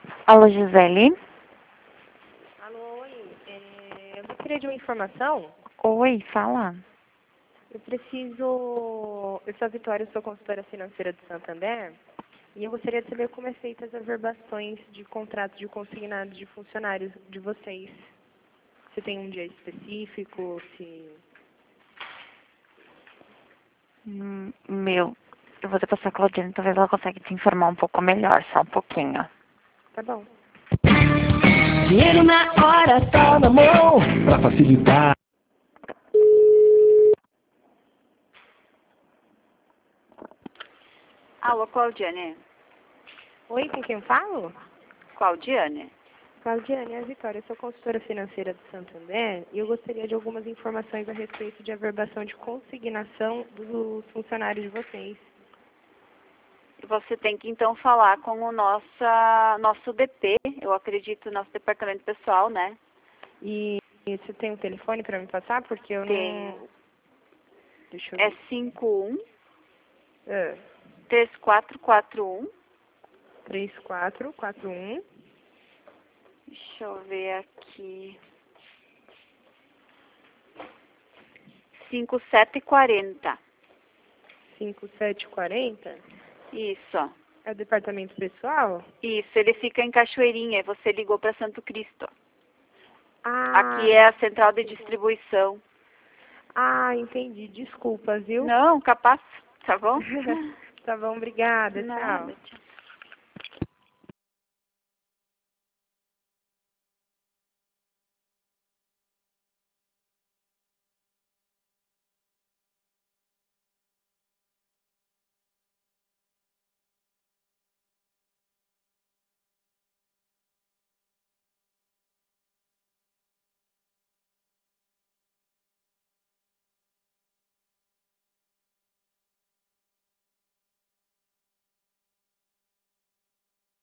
Alô, Gisele? Alô, oi. Eu gostaria de uma informação. Oi, fala. Eu sou a Vitória, eu sou consultora financeira do Santander. E eu gostaria de saber como é feita as averbações de contratos de consignados de funcionários de vocês. Se tem um dia específico, se... Eu vou passar a Claudine, talvez ela consiga te informar um pouco melhor, só um pouquinho. Tá bom. Dinheiro na hora, só na mão, pra facilitar. Alô, Claudiane. Oi, com quem eu falo? Claudiane. Claudiane, é a Vitória, eu sou consultora financeira do Santander e eu gostaria de algumas informações a respeito de averbação de consignação dos funcionários de vocês. Você tem que então falar com o nosso DP, eu acredito, nosso departamento pessoal, né? E você tem um telefone para me passar? Porque eu Tenho. não... Deixa eu É ver. 51 É, 3441. 3441 Deixa eu ver aqui. 5740. 5740. Isso. É o departamento pessoal? Isso, ele fica em Cachoeirinha, você ligou para Santo Cristo. Ah, Aqui é a central de distribuição. entendi. Desculpa, viu? Não, capaz, tá bom? Tá bom, obrigada. Nada, Tchau. tchau.